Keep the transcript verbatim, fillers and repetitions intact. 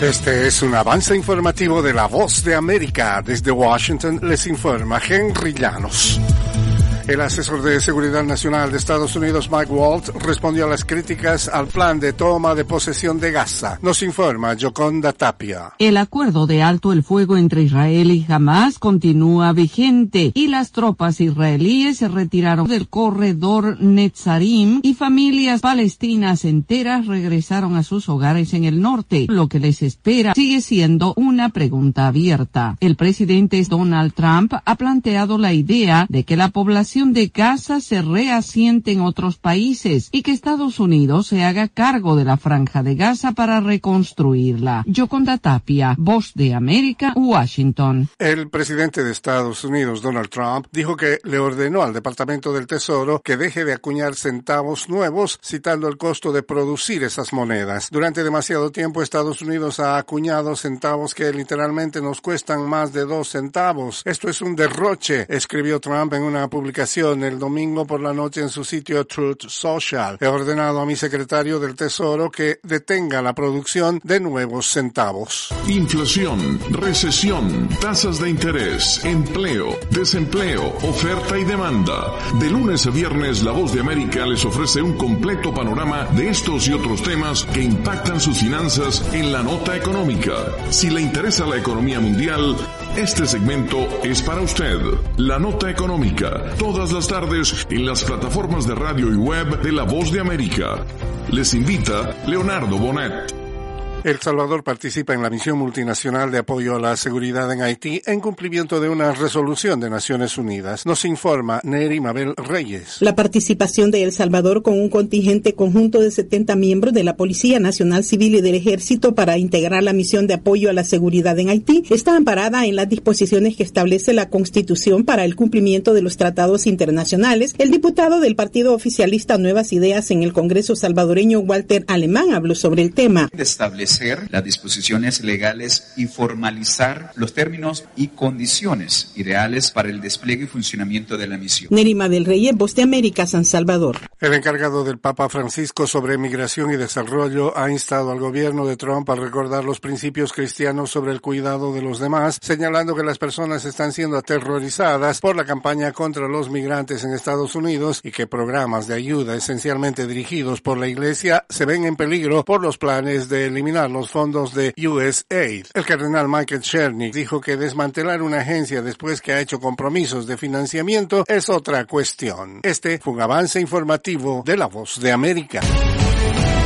Este es un avance informativo de La Voz de América. Desde Washington les informa Henry Llanos. El asesor de Seguridad Nacional de Estados Unidos, Mike Waltz, respondió a las críticas al plan de toma de posesión de Gaza. Nos informa Yoconda Tapia. El acuerdo de alto el fuego entre Israel y Hamás continúa vigente y las tropas israelíes se retiraron del corredor Netzarim y familias palestinas enteras regresaron a sus hogares en el norte. Lo que les espera sigue siendo una pregunta abierta. El presidente Donald Trump ha planteado la idea de que la población de Gaza se reasiente en otros países y que Estados Unidos se haga cargo de la franja de Gaza para reconstruirla. Yoconda Tapia, Voz de América, Washington. El presidente de Estados Unidos, Donald Trump, dijo que le ordenó al Departamento del Tesoro que deje de acuñar centavos nuevos, citando el costo de producir esas monedas. Durante demasiado tiempo, Estados Unidos ha acuñado centavos que literalmente nos cuestan más de dos centavos. Esto es un derroche, escribió Trump en una publicación el domingo por la noche en su sitio Truth Social. He ordenado a mi secretario del Tesoro que detenga la producción de nuevos centavos. Inflación, recesión, tasas de interés, empleo, desempleo, oferta y demanda. De lunes a viernes, La Voz de América les ofrece un completo panorama de estos y otros temas que impactan sus finanzas en la nota económica. Si le interesa la economía mundial, este segmento es para usted. La nota económica, todas las tardes en las plataformas de radio y web de La Voz de América. Les invita Leonardo Bonet. El Salvador participa en la misión multinacional de apoyo a la seguridad en Haití en cumplimiento de una resolución de Naciones Unidas. Nos informa Neri Mabel Reyes. La participación de El Salvador con un contingente conjunto de setenta miembros de la Policía Nacional Civil y del Ejército para integrar la misión de apoyo a la seguridad en Haití está amparada en las disposiciones que establece la Constitución para el cumplimiento de los tratados internacionales. El diputado del partido oficialista Nuevas Ideas en el Congreso salvadoreño, Walter Alemán, habló sobre el tema. Establecer las disposiciones legales y formalizar los términos y condiciones ideales para el despliegue y funcionamiento de la misión. Nerima del Reyes, Voz de América, San Salvador. El encargado del Papa Francisco sobre migración y desarrollo ha instado al gobierno de Trump a recordar los principios cristianos sobre el cuidado de los demás, señalando que las personas están siendo aterrorizadas por la campaña contra los migrantes en Estados Unidos y que programas de ayuda esencialmente dirigidos por la Iglesia se ven en peligro por los planes de eliminar los fondos de U S A I D. El cardenal Michael Cherny dijo que desmantelar una agencia después que ha hecho compromisos de financiamiento es otra cuestión. Este fue un avance informativo de La Voz de América.